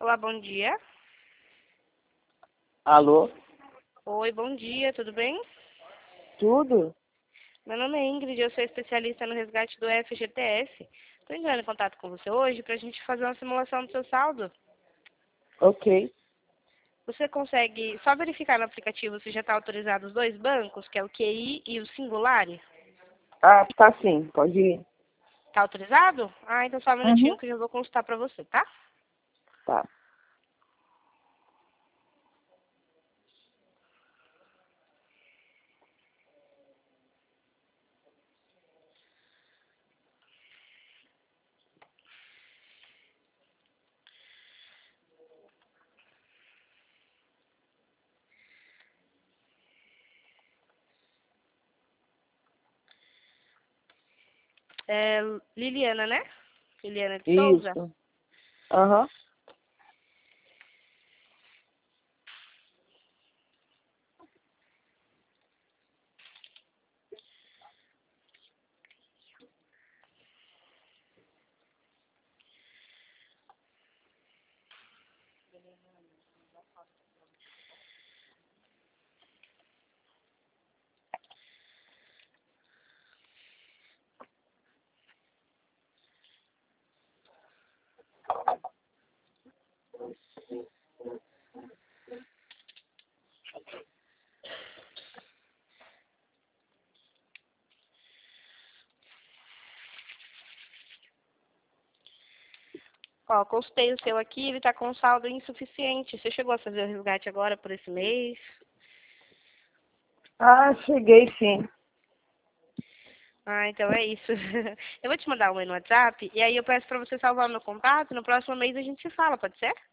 Olá, bom dia. Alô? Oi, bom dia, tudo bem? Tudo? Meu nome é Ingrid, eu sou especialista no resgate do FGTS. Estou entrando em contato com você hoje para a gente fazer uma simulação do seu saldo. Ok. Você consegue só verificar no aplicativo se já está autorizado os dois bancos, que é o QI e o Singular? Ah, tá sim, pode ir. Está autorizado? Ah, então só um minutinho Uhum. que eu já vou consultar para você, tá? Tá. É Liliana, né? Liliana de Souza? Isso. Aham. Ó, consultei o seu aqui, ele está com saldo insuficiente. Você chegou a fazer o resgate agora por esse mês? Ah, cheguei sim. Ah, então é isso. Eu vou te mandar um e no WhatsApp e aí eu peço para você salvar o meu contato. No próximo mês a gente se fala, pode ser?